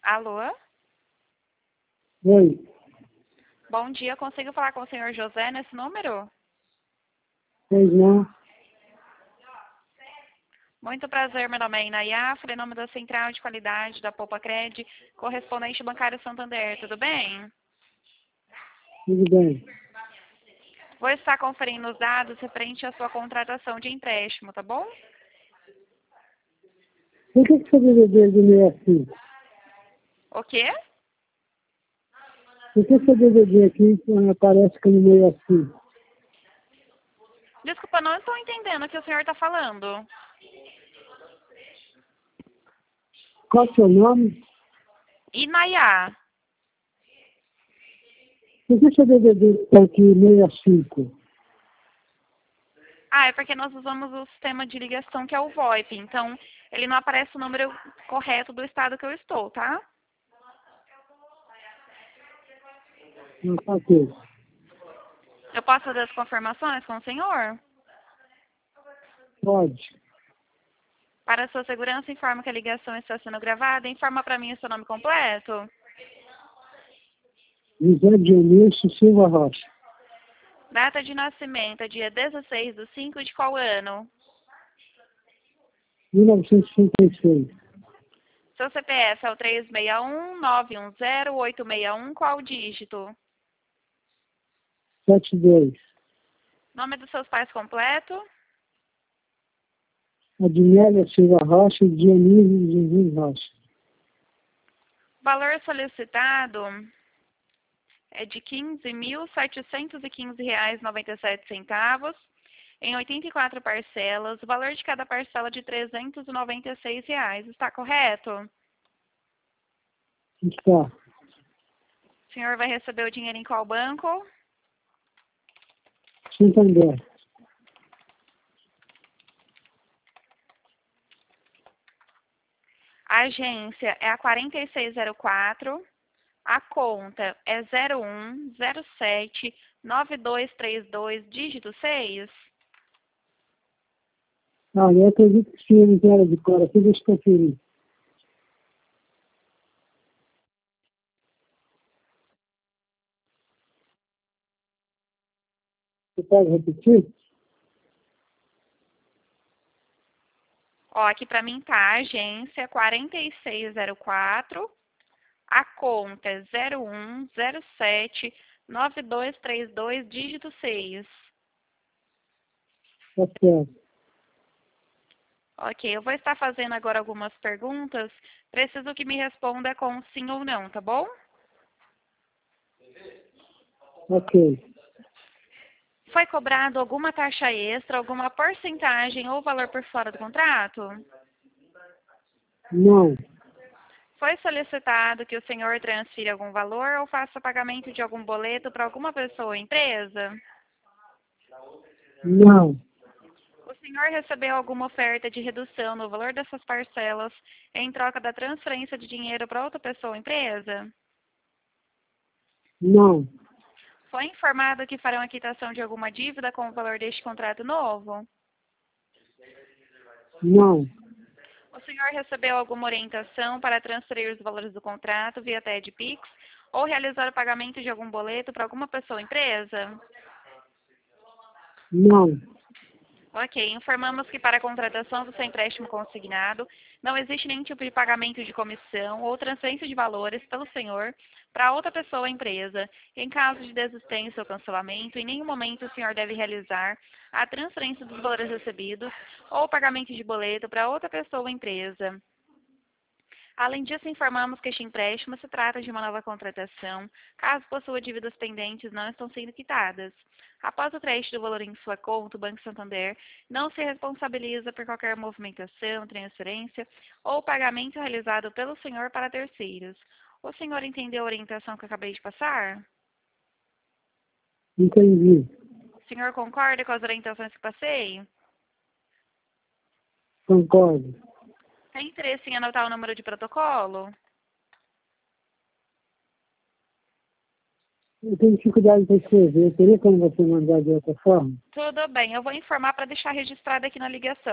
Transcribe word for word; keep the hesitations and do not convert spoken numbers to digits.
Alô? Oi, Bom dia, consigo falar com o senhor José nesse número? pois não? Muito prazer, meu nome é Inayá, falei em nome da Central de Qualidade da Poupa Cred, correspondente bancário Santander, tudo bem? Tudo bem. Vou estar conferindo os dados referente à sua contratação de empréstimo, tá bom? Por que que seu D V D é de meio assim? O quê? Por que seu D V D aqui eh, aparece como meio assim? Desculpa, não estou entendendo o que o senhor está falando. Qual é o seu nome? Inayá. Por que seu D V D está aqui meio assim? Ah, é porque nós usamos o sistema de ligação que é o VoIP, então ele não aparece o número correto do estado que eu estou, tá? Não está aqui. Eu posso fazer as confirmações com o senhor? Pode. Para a sua segurança, informa que a ligação está sendo gravada. Informa para mim o seu nome completo. José Dionísio Silva Rocha. Data de nascimento, é dia dezesseis de cinco de qual ano? mil novecentos e sessenta e seis. Seu C P F é o três seis um, nove um zero, oito seis um, qual dígito? Sete dois. Nome dos seus pais completo? Adnélia Silva Rocha e Dionísio Jesus Rocha. Valor solicitado é de quinze mil setecentos e quinze reais e noventa e sete centavos em oitenta e quatro parcelas. O valor de cada parcela de trezentos e noventa e seis reais. Está correto? Está. O senhor vai receber o dinheiro em qual banco? Santander. A agência é a quarenta e seis zero quatro. A conta é zero um zero sete nove dois três dois, dígito seis. Ah, eu acredito que sim, não quero de cor aqui, deixa eu conferir. Você pode repetir? Ó, aqui para mim tá a agência quarenta e seis zero quatro. A conta é zero um zero sete nove dois três dois, dígito seis. Tá certo. Ok, eu vou estar fazendo agora algumas perguntas. Preciso que me responda com sim ou não, tá bom? Ok. Foi cobrado alguma taxa extra, alguma porcentagem ou valor por fora do contrato? Não. Foi solicitado que o senhor transfira algum valor ou faça pagamento de algum boleto para alguma pessoa ou empresa? Não. O senhor recebeu alguma oferta de redução no valor dessas parcelas em troca da transferência de dinheiro para outra pessoa ou empresa? Não. Foi informado que farão a quitação de alguma dívida com o valor deste contrato novo? Não. O senhor recebeu alguma orientação para transferir os valores do contrato via T E D Pix ou realizar o pagamento de algum boleto para alguma pessoa ou empresa? Não. Ok, informamos que para a contratação do seu empréstimo consignado não existe nenhum tipo de pagamento de comissão ou transferência de valores pelo senhor para outra pessoa ou empresa. Em caso de desistência ou cancelamento, em nenhum momento o senhor deve realizar a transferência dos valores recebidos ou pagamento de boleto para outra pessoa ou empresa. Além disso, informamos que este empréstimo se trata de uma nova contratação, caso possua dívidas pendentes não estão sendo quitadas. Após o crédito do valor em sua conta, o Banco Santander não se responsabiliza por qualquer movimentação, transferência ou pagamento realizado pelo senhor para terceiros. O senhor entendeu a orientação que eu acabei de passar? Entendi. O senhor concorda com as orientações que passei? Concordo. Tem interesse em anotar o número de protocolo? Eu tenho dificuldade para escrever. Teria como você mandar de outra forma? Tudo bem, eu vou informar para deixar registrado aqui na ligação.